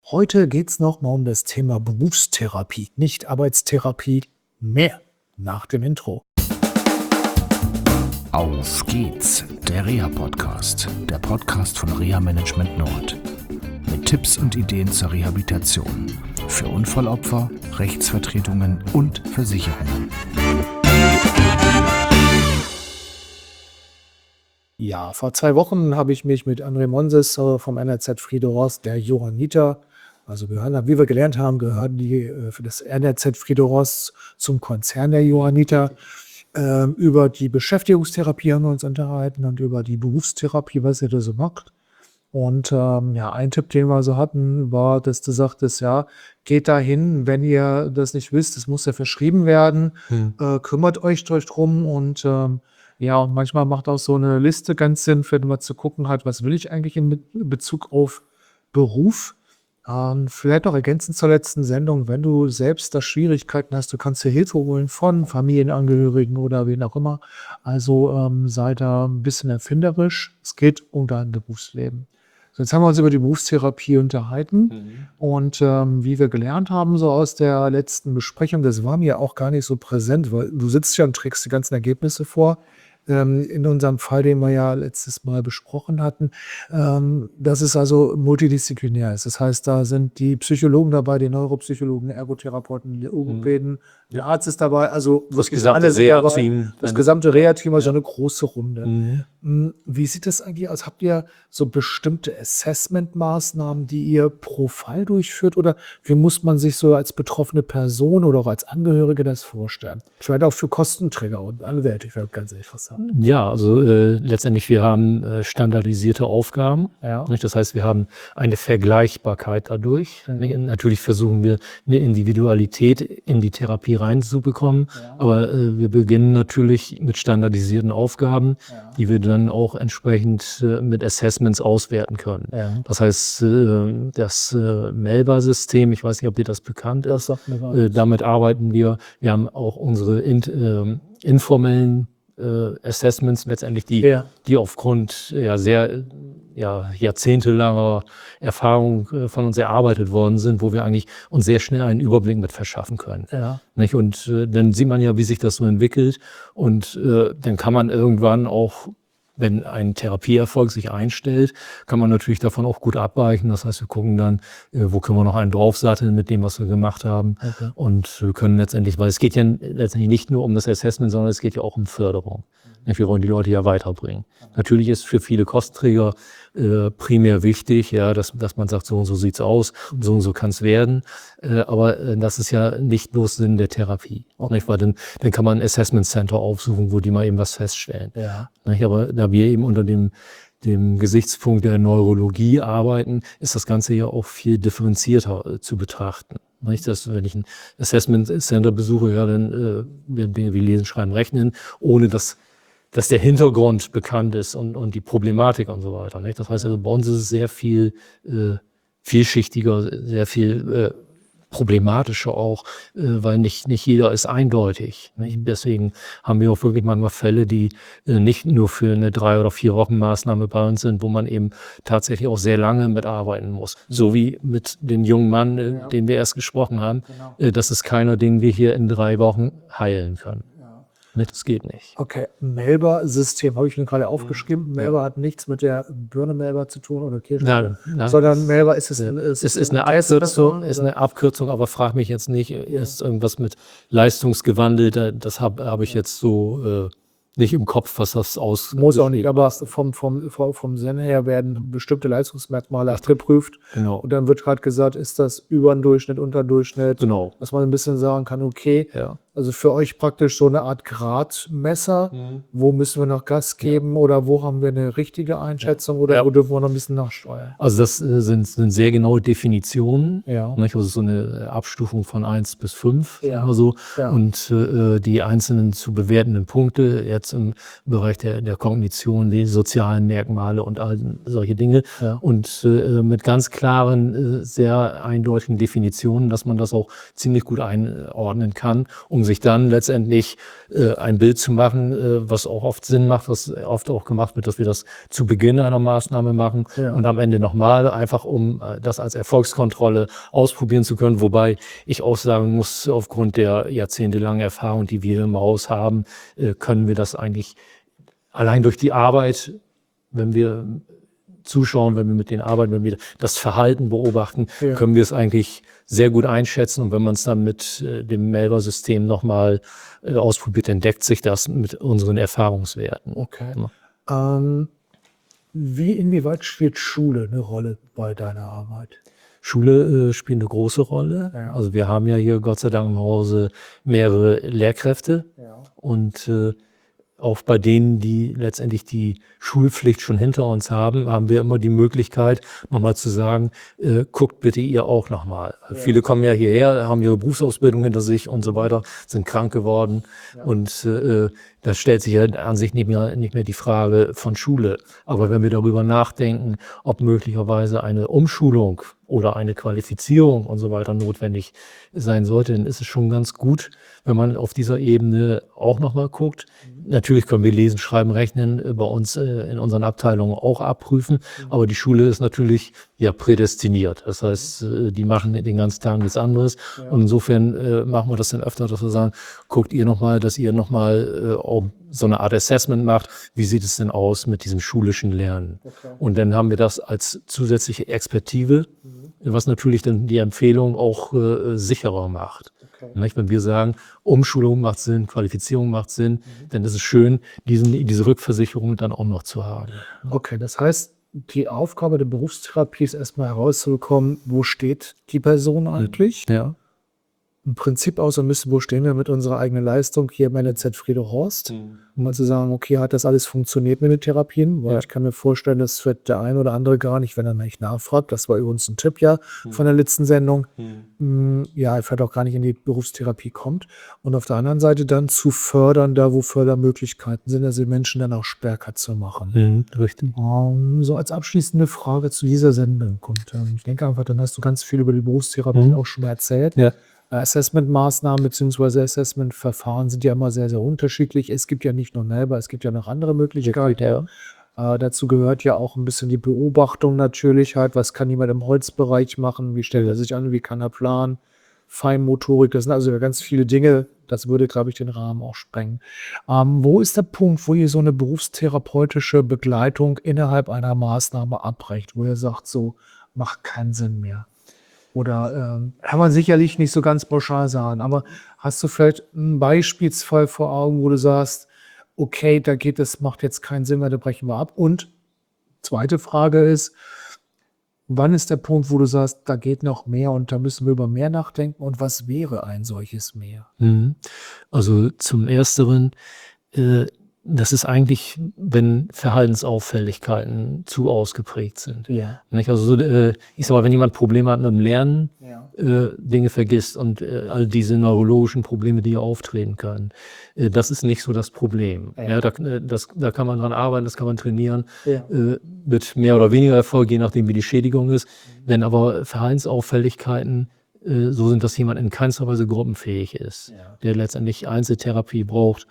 Heute geht es nochmal um das Thema Berufstherapie, nicht Arbeitstherapie, mehr nach dem Intro. Auf geht's, der Reha-Podcast, der Podcast von Reha Management Nord. Mit Tipps und Ideen zur Rehabilitation für Unfallopfer, Rechtsvertretungen und Versicherungen. Ja, vor 2 Wochen habe ich mich mit André Monses vom NRZ Friede-Rost, der Johanniter, also wie wir gelernt haben, gehören die für das NRZ Friede-Rost zum Konzern der Johanniter. Über die Beschäftigungstherapie haben wir uns unterhalten und über die Berufstherapie, was ihr da so macht. Und ein Tipp, den wir so hatten, war, dass du sagtest, ja, geht dahin, wenn ihr das nicht wisst, es muss ja verschrieben werden, kümmert euch drum und und manchmal macht auch so eine Liste ganz Sinn, wenn man zu gucken hat, was will ich eigentlich in Bezug auf Beruf. Vielleicht noch ergänzend zur letzten Sendung, wenn du selbst da Schwierigkeiten hast, du kannst dir Hilfe holen von Familienangehörigen oder wen auch immer. Also sei da ein bisschen erfinderisch. Es geht um dein Berufsleben. So, jetzt haben wir uns über die Berufstherapie unterhalten und wie wir gelernt haben, so aus der letzten Besprechung, das war mir auch gar nicht so präsent, weil du sitzt ja und trägst die ganzen Ergebnisse vor. In unserem Fall, den wir ja letztes Mal besprochen hatten, dass es also multidisziplinär ist. Das heißt, da sind die Psychologen dabei, die Neuropsychologen, Ergotherapeuten, die Logopäden, der Arzt ist dabei, also Das gesamte Reha-Team. das gesamte Reha-Team, also eine große Runde. Wie sieht das eigentlich aus? Habt ihr so bestimmte Assessment-Maßnahmen, die ihr pro Fall durchführt? Oder wie muss man sich so als betroffene Person oder auch als Angehörige das vorstellen? Vielleicht auch für Kostenträger und Anwälte, ich werde ganz ehrlich was sagen. Ja, also letztendlich, wir haben standardisierte Aufgaben. Ja. Nicht? Das heißt, wir haben eine Vergleichbarkeit dadurch. Natürlich versuchen wir, eine Individualität in die Therapie reinzubekommen. Ja. Aber wir beginnen natürlich mit standardisierten Aufgaben, Ja. die wir dann auch entsprechend mit Assessments auswerten können. Ja. Das heißt, das Melba-System, ich weiß nicht, ob dir das bekannt ist, sagt mir was. damit arbeiten wir. Wir haben auch unsere informellen Assessments letztendlich, die aufgrund sehr jahrzehntelanger Erfahrung von uns erarbeitet worden sind, wo wir eigentlich uns sehr schnell einen Überblick mit verschaffen können. Ja. Nicht? Und dann sieht man ja, wie sich das so entwickelt und dann kann man irgendwann auch, wenn ein Therapieerfolg sich einstellt, kann man natürlich davon auch gut abweichen. Das heißt, wir gucken dann, wo können wir noch einen draufsatteln mit dem, was wir gemacht haben. Okay. Und wir können letztendlich, weil es geht ja letztendlich nicht nur um das Assessment, sondern es geht ja auch um Förderung. Wir wollen die Leute ja weiterbringen. Natürlich ist für viele Kostenträger primär wichtig, ja, dass man sagt, so und so sieht's aus, so und so kann's werden. Aber das ist ja nicht bloß Sinn der Therapie. Nicht? Weil dann kann man ein Assessment Center aufsuchen, wo die mal eben was feststellen. Ja. Nicht? Aber da wir eben unter dem Gesichtspunkt der Neurologie arbeiten, ist das Ganze ja auch viel differenzierter zu betrachten. Nicht? Dass, wenn ich ein Assessment Center besuche, ja, dann wir lesen, schreiben, rechnen, ohne dass der Hintergrund bekannt ist und die Problematik und so weiter. Nicht? Das heißt, also bei uns ist es sehr viel vielschichtiger, sehr viel problematischer auch, weil nicht jeder ist eindeutig. Nicht? Deswegen haben wir auch wirklich manchmal Fälle, die nicht nur für eine 3 oder 4 Wochen Maßnahme bei uns sind, wo man eben tatsächlich auch sehr lange mitarbeiten muss. So wie mit dem jungen Mann, den wir erst gesprochen haben. Genau. Das ist keiner, den wir hier in 3 Wochen heilen können. Das geht nicht. Okay, Melba-System habe ich mir gerade aufgeschrieben. Melba hat nichts mit der Birne Melba zu tun oder Kirsche, Nein. sondern Melba ist es. Es ist eine Abkürzung, aber frag mich jetzt nicht, ist irgendwas mit leistungsgewandelt, das habe ich jetzt so nicht im Kopf, was das aus... Muss auch nicht, aber vom Sinne her werden bestimmte Leistungsmerkmale geprüft. Genau. Und dann wird gerade gesagt, ist das über den Durchschnitt, unter Durchschnitt, Genau. dass man ein bisschen sagen kann, okay, Ja. also für euch praktisch so eine Art Gradmesser, wo müssen wir noch Gas geben oder wo haben wir eine richtige Einschätzung oder wo dürfen wir noch ein bisschen nachsteuern? Also das sind sehr genaue Definitionen, Ja. nicht? Also so eine Abstufung von 1 bis 5 Ja. oder so. Ja. Und die einzelnen zu bewertenden Punkte jetzt im Bereich der Kognition, die sozialen Merkmale und all solche Dinge. Ja. Und mit ganz klaren, sehr eindeutigen Definitionen, dass man das auch ziemlich gut einordnen kann, um sich dann letztendlich ein Bild zu machen, was auch oft Sinn macht, was oft auch gemacht wird, dass wir das zu Beginn einer Maßnahme machen und am Ende nochmal, einfach um das als Erfolgskontrolle ausprobieren zu können. Wobei ich auch sagen muss, aufgrund der jahrzehntelangen Erfahrung, die wir im Haus haben, können wir das eigentlich allein durch die Arbeit, wenn wir zuschauen, wenn wir mit denen arbeiten, wenn wir das Verhalten beobachten, können wir es eigentlich sehr gut einschätzen. Und wenn man es dann mit dem Melba-System nochmal ausprobiert, entdeckt sich das mit unseren Erfahrungswerten. Okay. Inwieweit spielt Schule eine Rolle bei deiner Arbeit? Schule spielt eine große Rolle. Ja. Also wir haben ja hier Gott sei Dank im Hause mehrere Lehrkräfte und auch bei denen, die letztendlich die Schulpflicht schon hinter uns haben, haben wir immer die Möglichkeit, nochmal zu sagen, guckt bitte ihr auch nochmal. Viele kommen ja hierher, haben ihre Berufsausbildung hinter sich und so weiter, sind krank geworden und da stellt sich ja an sich nicht mehr die Frage von Schule. Aber wenn wir darüber nachdenken, ob möglicherweise eine Umschulung oder eine Qualifizierung und so weiter notwendig sein sollte, dann ist es schon ganz gut, wenn man auf dieser Ebene auch nochmal guckt. Natürlich können wir lesen, schreiben, rechnen bei uns in unseren Abteilungen auch abprüfen, aber die Schule ist natürlich ja prädestiniert. Das heißt, die machen den ganzen Tag nichts anderes und insofern machen wir das dann öfter, dass wir sagen, guckt ihr nochmal, dass ihr nochmal auch so eine Art Assessment macht, wie sieht es denn aus mit diesem schulischen Lernen. Und dann haben wir das als zusätzliche Expertise, was natürlich dann die Empfehlung auch sicherer macht. Nicht? Wenn wir sagen, Umschulung macht Sinn, Qualifizierung macht Sinn, dann ist es schön, diese Rückversicherung dann auch noch zu haben. Okay, das heißt, die Aufgabe der Berufstherapie ist erstmal herauszubekommen, wo steht die Person eigentlich? Ja. Im Prinzip außer wo stehen wir mit unserer eigenen Leistung hier im NRZ Friede-Horst, um mal zu sagen, okay, hat das alles funktioniert mit den Therapien? Weil ich kann mir vorstellen, das wird der ein oder andere gar nicht, wenn er mich nachfragt. Das war übrigens ein Tipp von der letzten Sendung. Ja, vielleicht auch gar nicht in die Berufstherapie kommt. Und auf der anderen Seite dann zu fördern, da wo Fördermöglichkeiten sind, also die Menschen dann auch stärker zu machen. Richtig. So als abschließende Frage zu dieser Sendung. Und ich denke einfach, dann hast du ganz viel über die Berufstherapie auch schon mal erzählt. Ja. Assessment-Maßnahmen bzw. Assessment-Verfahren sind ja immer sehr, sehr unterschiedlich. Es gibt ja nicht nur Melba, es gibt ja noch andere Möglichkeiten. Dazu gehört ja auch ein bisschen die Beobachtung natürlich halt, was kann jemand im Holzbereich machen, wie stellt er sich an, wie kann er planen, Feinmotorik, das sind also ganz viele Dinge, das würde, glaube ich, den Rahmen auch sprengen. Wo ist der Punkt, wo ihr so eine berufstherapeutische Begleitung innerhalb einer Maßnahme abbrecht, wo ihr sagt, so macht keinen Sinn mehr? Oder kann man sicherlich nicht so ganz pauschal sagen, aber hast du vielleicht einen Beispielsfall vor Augen, wo du sagst, okay, macht jetzt keinen Sinn mehr, da brechen wir ab. Und zweite Frage ist, wann ist der Punkt, wo du sagst, da geht noch mehr und da müssen wir über mehr nachdenken und was wäre ein solches mehr? Also zum Ersteren, das ist eigentlich, wenn Verhaltensauffälligkeiten zu ausgeprägt sind. Ja. Nicht? Also ich sag mal, wenn jemand Probleme hat mit dem Lernen, Dinge vergisst und all diese neurologischen Probleme, die auftreten können, das ist nicht so das Problem. Ja, da kann man dran arbeiten, das kann man trainieren, mit mehr oder weniger Erfolg, je nachdem wie die Schädigung ist. Wenn aber Verhaltensauffälligkeiten so sind, dass jemand in keinster Weise gruppenfähig ist, der letztendlich Einzeltherapie braucht,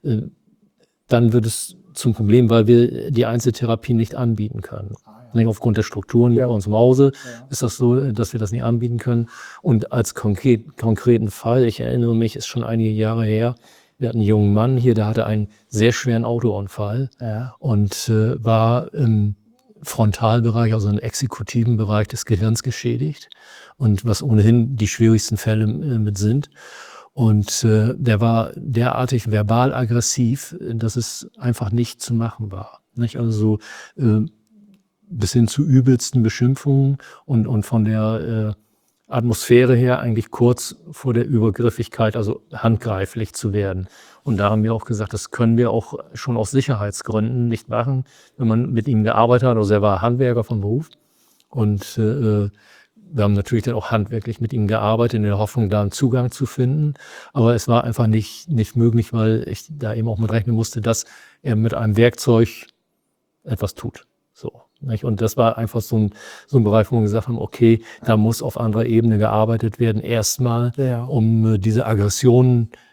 dann wird es zum Problem, weil wir die Einzeltherapie nicht anbieten können. Aufgrund der Strukturen hier bei uns im Hause ist das so, dass wir das nicht anbieten können. Und als konkreten Fall, ich erinnere mich, ist schon einige Jahre her, wir hatten einen jungen Mann hier, der hatte einen sehr schweren Autounfall und war im Frontalbereich, also im exekutiven Bereich des Gehirns geschädigt und was ohnehin die schwierigsten Fälle mit sind. Und der war derartig verbal aggressiv, dass es einfach nicht zu machen war. Nicht? Also bis hin zu übelsten Beschimpfungen und von der Atmosphäre her eigentlich kurz vor der Übergriffigkeit, also handgreiflich zu werden. Und da haben wir auch gesagt, das können wir auch schon aus Sicherheitsgründen nicht machen, wenn man mit ihm gearbeitet hat. Also er war Handwerker von Beruf und wir haben natürlich dann auch handwerklich mit ihm gearbeitet, in der Hoffnung, da einen Zugang zu finden. Aber es war einfach nicht möglich, weil ich da eben auch mit rechnen musste, dass er mit einem Werkzeug etwas tut. So, nicht? Und das war einfach so ein Bereich, wo wir gesagt haben, okay, da muss auf anderer Ebene gearbeitet werden, erstmal, um diese Aggressionen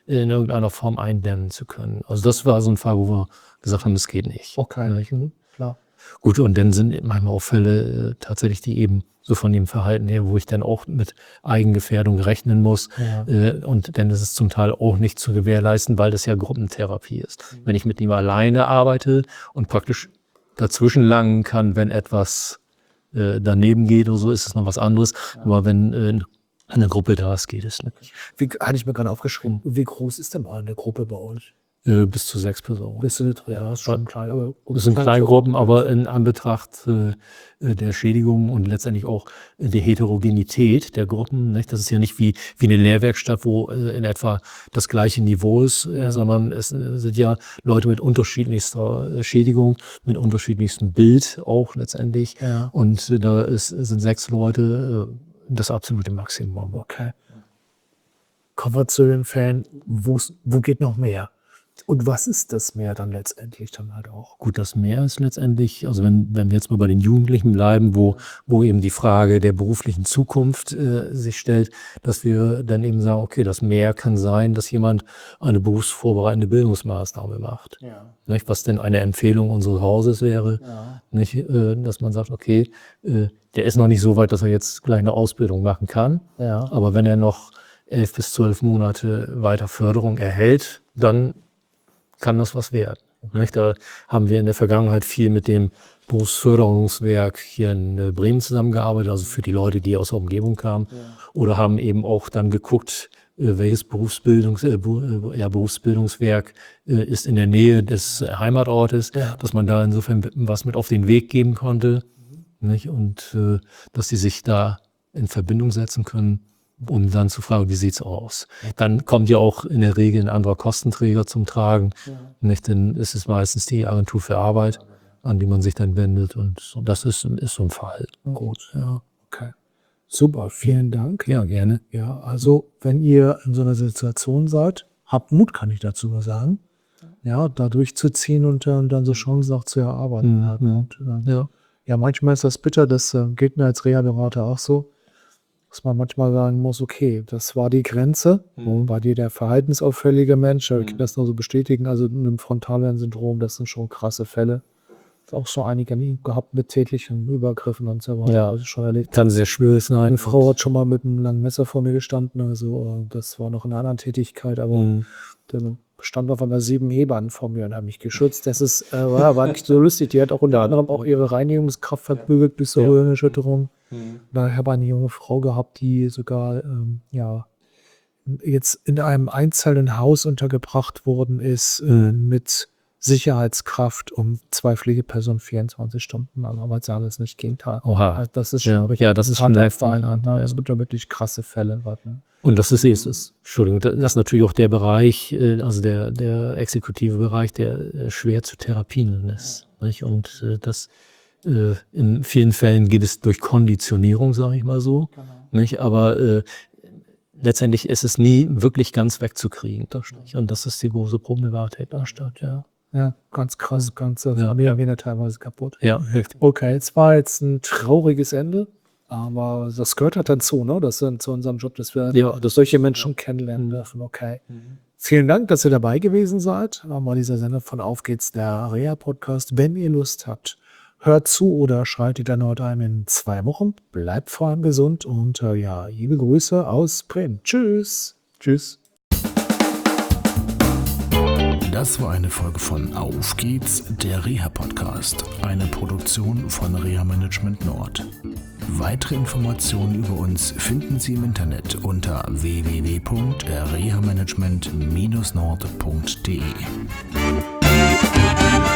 in irgendeiner Form eindämmen zu können. Also das war so ein Fall, wo wir gesagt haben, das geht nicht. Okay, klar. Gut, und dann sind manchmal auch Fälle tatsächlich, die eben so von dem Verhalten her, wo ich dann auch mit Eigengefährdung rechnen muss. Ja. Und dann ist es zum Teil auch nicht zu gewährleisten, weil das ja Gruppentherapie ist. Wenn ich mit ihm alleine arbeite und praktisch dazwischen langen kann, wenn etwas daneben geht oder so, ist es noch was anderes. Ja. Aber wenn eine Gruppe da ist, geht es nicht. Wie hatte ich mir gerade aufgeschrieben, wie groß ist denn mal eine Gruppe bei euch? Bis zu 6 Personen. Ja, ist schon klein. Aber das sind Kleingruppen, aber in Anbetracht der Schädigung und letztendlich auch der Heterogenität der Gruppen, nicht? Das ist ja nicht wie eine Lehrwerkstatt, wo in etwa das gleiche Niveau ist, sondern es sind ja Leute mit unterschiedlichster Schädigung, mit unterschiedlichstem Bild auch letztendlich. Ja. Und da sind 6 Leute das absolute Maximum. Okay. Kommen wir zu den Fällen, wo geht noch mehr? Und was ist das Mehr dann letztendlich dann halt auch? Gut, das Mehr ist letztendlich, also wenn wir jetzt mal bei den Jugendlichen bleiben, wo eben die Frage der beruflichen Zukunft sich stellt, dass wir dann eben sagen, okay, das Mehr kann sein, dass jemand eine berufsvorbereitende Bildungsmaßnahme macht. Ja. Nicht, was denn eine Empfehlung unseres Hauses wäre, nicht, dass man sagt, okay, der ist noch nicht so weit, dass er jetzt gleich eine Ausbildung machen kann, aber wenn er noch 11 bis 12 Monate weiter Förderung erhält, dann kann das was werden. Nicht? Da haben wir in der Vergangenheit viel mit dem Berufsförderungswerk hier in Bremen zusammengearbeitet, also für die Leute, die aus der Umgebung kamen, oder haben eben auch dann geguckt, welches Berufsbildungswerk ist in der Nähe des Heimatortes, dass man da insofern was mit auf den Weg geben konnte, nicht? Und dass sie sich da in Verbindung setzen können, um dann zu fragen, wie sieht's aus? Dann kommt ja auch in der Regel ein anderer Kostenträger zum Tragen. Nicht? Denn es ist meistens die Agentur für Arbeit, an die man sich dann wendet. Und das ist so ein Fall. Gut, ja. Okay. Super, vielen Dank. Ja, gerne. Ja, also wenn ihr in so einer Situation seid, habt Mut, kann ich dazu nur sagen. Ja, da durchzuziehen und dann so Chancen auch zu erarbeiten. Ja, manchmal ist das bitter, das geht mir als Reha-Berater auch so, dass man manchmal sagen muss, okay, das war die Grenze, war dir der verhaltensauffällige Mensch, ich kann das nur so bestätigen, also mit dem Frontalensyndrom, das sind schon krasse Fälle. Auch schon einige gehabt mit tätlichen Übergriffen und so weiter. Ja, also schon erlebt. Kann sehr schwierig sein. Eine Frau hat schon mal mit einem langen Messer vor mir gestanden, also das war noch in einer anderen Tätigkeit, aber dann stand auf einmal 7 Hebammen vor mir und haben mich geschützt. Das ist, war nicht so lustig. Die hat auch unter anderem auch ihre Reinigungskraft verbügelt bis zur Höhenerschütterung. Da habe ich eine junge Frau gehabt, die sogar jetzt in einem Einzelhaus untergebracht worden ist mit Sicherheitskraft um 2 Pflegepersonen 24 Stunden, aber weil es alles nicht ging. Oha. Also das ist schon richtig. Ja, das ist schon heftig. Es gibt ja wirklich krasse Fälle. Und das ist natürlich auch der Bereich, also der exekutive Bereich, der schwer zu therapieren ist. Nicht? Und das in vielen Fällen geht es durch Konditionierung, sage ich mal so. Genau. Nicht? Aber letztendlich ist es nie wirklich ganz wegzukriegen. Und das ist die große Problematik da statt, Ja, ganz krass, Familie teilweise kaputt. Ja, richtig. Okay, es war jetzt ein trauriges Ende, aber das gehört halt dazu, ne? Das ist zu unserem Job, dass wir dass solche Menschen kennenlernen dürfen. Okay. Vielen Dank, dass ihr dabei gewesen seid. Bei dieser Sendung von Auf geht's, der Reha-Podcast. Wenn ihr Lust habt, hört zu oder schaltet erneut ein in 2 Wochen. Bleibt vor allem gesund und liebe Grüße aus Bremen. Tschüss. Tschüss. Das war eine Folge von Auf geht's, der Reha-Podcast, eine Produktion von Reha Management Nord. Weitere Informationen über uns finden Sie im Internet unter www.rehamanagement-nord.de.